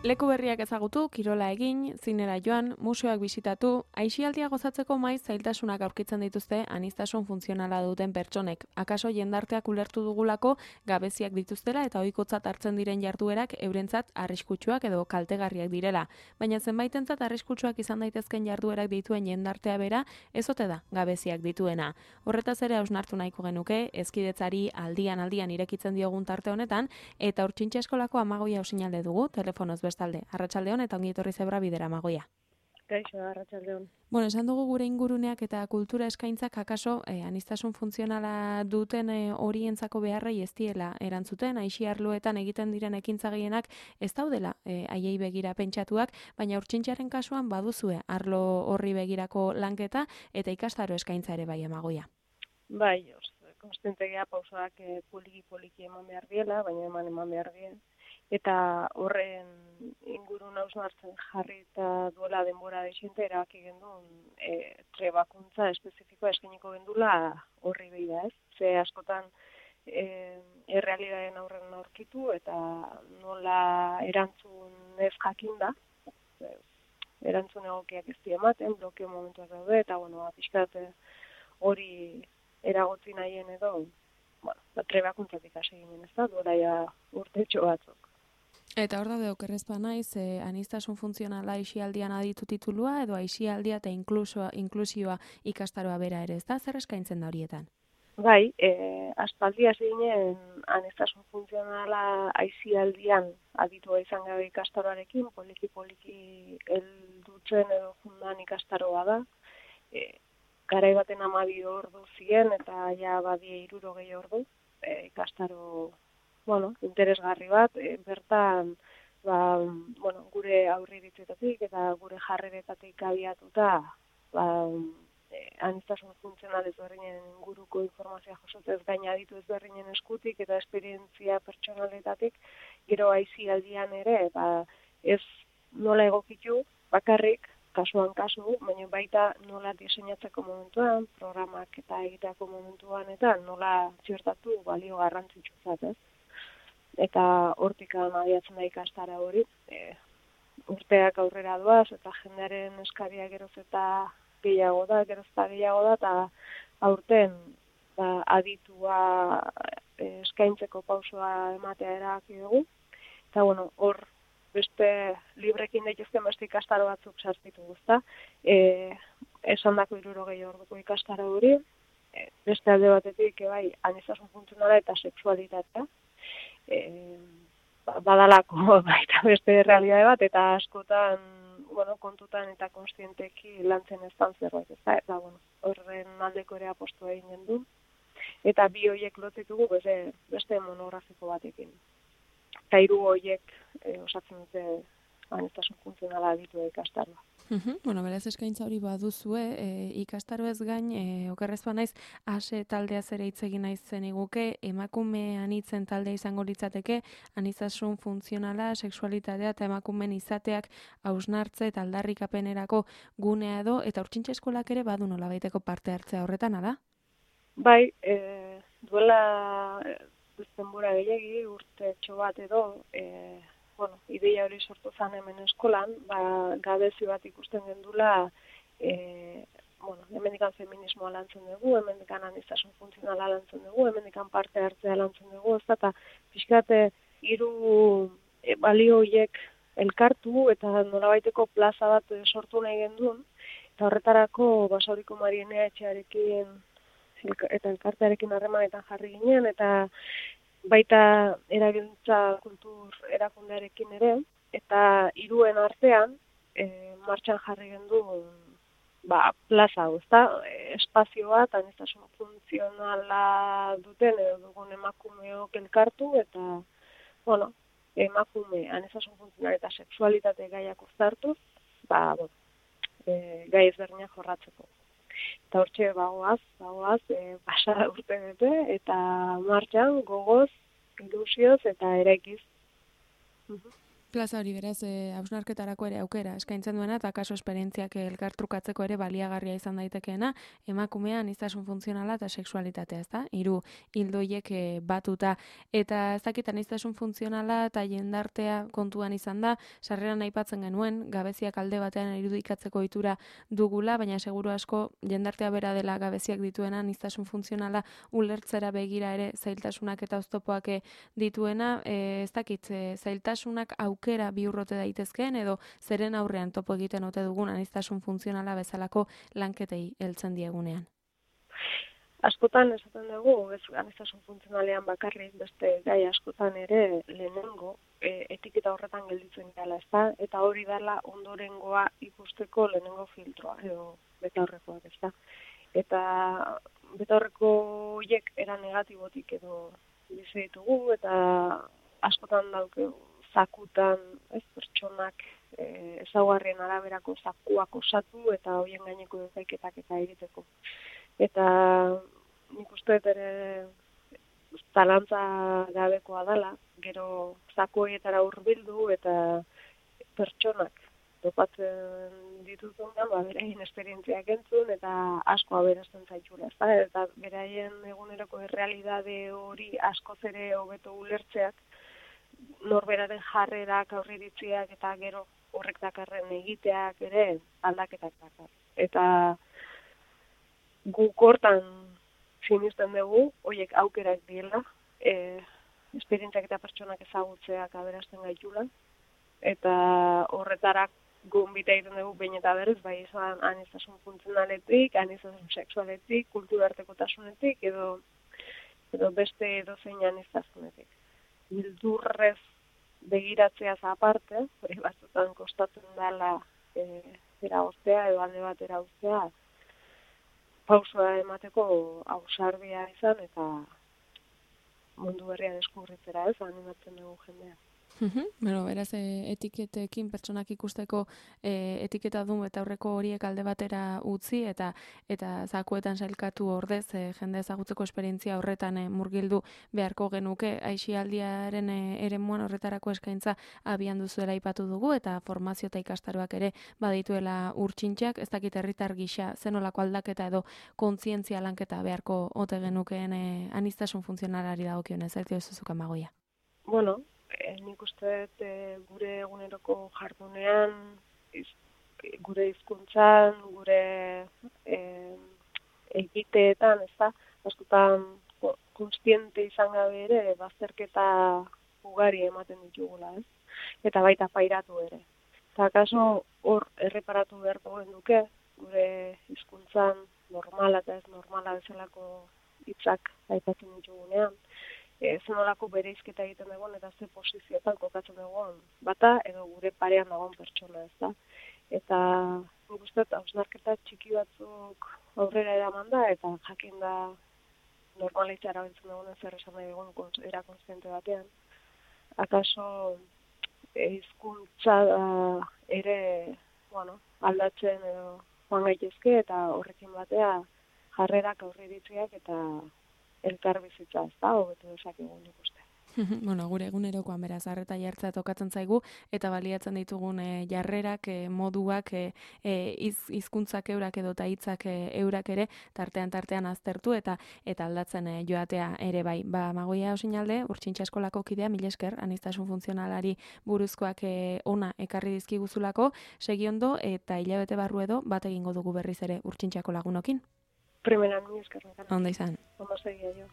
Leku berriak ezagutu, kirola egin, zinera joan, museoak bisitatu, aisialdia gozatzeko maiz zailtasunak aurkitzen dituzte aniztasun funtzionala duten pertsonek. Akaso jendarteak ulertu dugulako gabeziak dituztela eta ohikotzat hartzen diren jarduerak eurentzat arriskutsuak edo kaltegarriak direla. Baina zenbaitentzat arriskutsuak izan daitezken jarduerak dituen jendartea bera, ez ote da gabeziak dituena. Horretaz ere hausnartu nahiko genuke, hezkidetzari aldian irekitzen diogun tarte honetan, eta Urtsintxe eskolako Amagoia ausinalde dugu, telefonoz bestalde. Arratsaldeon eta ongi etorri Zebra Bidera, Amagoia. Kaixo, arratsaldeon. Bueno, esan dugu gure inguruneak eta kultura eskaintzak akaso aniztasun funtzionala duten horientzako beharrei ez diela erantzuten, aisi arloetan egiten diren ekintza gehienak ez daudela haiei begira pentsatuak, baina Urtsintxearen kasuan baduzue arlo horri begirako lanketa eta ikastaro eskaintza ere bai, Amagoia. Bai, konstentegia pausoak poliki eman behar diela, baina eman behar dien. Eta horren ingurun hausnartzen jarri eta duela denbora desente erabaki gendun trebakuntza espezifikoa eskainiko gendula horri behira, ez? Ze askotan errealitateen aurren aurkitu eta nola erantzun ez jakinda, erantzun egokiak ez di ematen, blokeo momentuak daude, eta pixkat hori eragotzi nahien edo, trebakuntzatik hasi ginen, ez da, duela ja urtetxo batzuk. Eta hor daude okerrezpa naiz, aniztasun funtzionala aisialdian aditu titulua edo aisialdia eta inklusioa ikastaroa bera ere, ez da? Zer eskaintzen da horietan? Bai, aspaldi hasi ginen aniztasun funtzionala aisialdian aditua izan gabe ikastaroarekin, poliki heldutzen edo fundan ikastaroa da. Garai baten 12 ordu ziren eta ja badie 60 ordu ikastaro interesgarri bat, bertan gure aurreiritzietatik eta gure jarreretatik abiatuta aniztasun funtzional ezberdinen inguruko informazioa jasotzez gain aditu ezberdinen eskutik eta esperientzia pertsonaletatik gero aisialdian ere ez nola egokitu bakarrik kasuan kasu, baina baita nola diseinatzeko momentuan, programak eta egiteko momentuan eta nola txertatu balio garrantzitsutzat, ez? Eta hortik abiatzen da ikastara hori, urteak aurrera doaz eta jendearen eskaria geroz eta gehiago da, eta aurten aditua eskaintzeko pausoa ematea erabaki dugu. Eta hor beste librekin daitezken beste ikastaro batzuk sartitu guzta. Esandako 60 orduko ikastaro hori, beste alde batetik bai aniztasun funtzionala eta sexualitatea. Badalako baita beste realitate bat eta askotan kontutan eta kontzienteki lantzen ez dan zerbait, ez da, horren aldeko ere apostu egin du. Eta bi horiek lotitugu beste monografiko batekin. Eta 3 horiek osatzen dute aniztasun funtzionala aditua ikastaroa. Beraz eskaintza hori baduzue, ikastaro ez gain, okerrezpa naiz, ase taldeaz ere hitz egin naiz zeniguke, emakume anitzen taldea izango litzateke, aniztasun funtzionala, sexualitatea eta emakumeen izateak hausnartze eta aldarrikapenerako gunea edo, eta Urtsintxe eskolak ere badu nolabaiteko parte hartzea horretan, ala? Bai, duela denbora gehiegi, urtetxo bat edo, ideia hori sortu zen hemen eskolan, gabezi bat ikusten gendula, hemendikan feminismoa lantzen dugu, hemendikan aniztasun funtzionala lantzen dugu, hemendikan parte hartzea lantzen dugu, eta pixkate 3 balio horiek elkartu eta nolabaiteko plaza bat sortu nahi gendun, eta horretarako Basauriko Marienea etxearekin eta elkartearekin harremanetan jarri ginen, eta baita eragintza kultur erakundearekin ere, eta 3 artean martxan jarri gendun plaza hau, espazio bat aniztasun funtzionala duten edo dugun emakumeok elkartu eta emakume aniztasun funtzionala eta sexualitate gaiak uztartuz, gai ezberdinak jorratzeko. Eta hortxe bagoaz, pasa urte bete, eta martxan gogoz, ilusioz eta eraikiz. Plaza hori beraz, hausnarketarako ere aukera eskaintzen duena eta kaso esperientziak elkartrukatzeko ere baliagarria izan daitekeena, emakumea aniztasun funtzionala eta sexualitatea, ezta? Hiru ildo horiek batuta eta ez dakit aniztasun funtzionala eta jendartea kontuan izan da, sarreran aipatzen genuen, gabeziak alde batean irudikatzeko ohitura dugula, baina seguru asko jendartea bera dela gabeziak dituena aniztasun funtzionala ulertzera begira ere zailtasunak eta oztopoak dituena, ez dakit, zailtasunak aukera bihurrote daitezkeen edo zeren aurrean topo egiten ote dugun aniztasun funtzionala bezalako lanketei heltzen diegunean. Askotan esaten dugu, ez aniztasun funtzionalean bakarrik beste gai askotan ere lehenengo etiketa horretan gelditzen dela, ezta? Eta hori dela ondorengoa ikusteko lehenengo filtroa edo betaurrekoak, ezta? Eta betaurreko horiek era negatibotik edo bizi ditugu eta askotan dauke zakutan, pertsonak ezaugarrien araberako zakuak osatu eta horien gaineko epaiketak eta egiteko. Eta nik uste ere zalantza gabekoa dela, gero zaku horietara hurbildu eta pertsonak topatzen dituzunean, beraien esperientziak entzun eta asko aberazten zaitxula, ezta? Eta beraien eguneroko errealidade hori askoz ere hobeto ulertzeak, norberaren jarrerak, aurreiritziak eta gero horrek dakarren egiteak ere aldaketak dakar. Eta guk hortan sinisten dugu, horiek aukerak diela, esperientziak eta pertsonak ezagutzeak aberazten gaitula, eta horretarak gonbita egiten dugu behin eta berriz, bai izan aniztasun funtzionaletik, aniztasun sexualetik, kulturartekotasunetik, edo beste edozein aniztasunetik. Bildurrez begiratzeaz aparte, hori batzutan kostatzen dela eragoztea edo alde bat eragoztea, pausua emateko ausardia izan eta mundu berria deskubritzera ez, animatzen dugu jendea. Bueno, beraz, etiketekin pertsonak ikusteko etiketa dun eta aurreko horiek alde batera utzi eta zakuetan sailkatu ordez jende ezagutzeko esperientzia horretan murgildu beharko genuke. Aisialdiaren eremuan horretarako eskaintza abian duzuela aipatu dugu eta formazio eta ikastaroak ere badituela urtsintxak, ez dakit herritar gisa zenolako aldaketa edo kontzientzia lanketa beharko ote genukeen aniztasun funtzionalari dagokionez, ez diozuzuka Amagoia. Bueno, nik uste gure eguneroko jardunean, gure hizkuntzan, gure egiteetan, ezta, askotan kontziente izan gabe ere bazterketa ugari ematen ditugula, ez? Eta baita pairatu ere. Eta akaso hor erreparatu beharko genuke, gure hizkuntzan normala eta ez normala bezalako hitzak aipatzen ditugunean. Zenolako bereizketa egiten dugun eta ze posizioetan kokatzen dugun bata edo gure parean dagoen pertsona, ezta? Eta nik uste hausnarketa txiki batzuk aurrera eraman da eta jakin da normalitza erabiltzen dugun zer esan nahi dugun era kontziente batean. Akaso hizkuntza ere aldatzen edo joan gaitezke eta horrekin batea jarrerak aurreiritziak eta elkar bizitza, ez da, hobetu dezakegun ikuste. Bueno, gure egunerokoan beraz arreta jartzea tokatzen zaigu eta baliatzen ditugun jarrerak, moduak, hizkuntzak eurak edo eta hitzak eurak ere tartean aztertu eta aldatzen joatea ere bai. Ba, Amagoia Osinalde, Urtsintxa Eskolako kidea, mila esker, aniztasun funtzionalari buruzkoak ona ekarri dizkiguzulako, segi ondo eta hilabete barru edo bat egingo dugu berriz ere Urtsintxako lagunokin. Primeran, mila esker. Ondo izan. Ondo segia jo.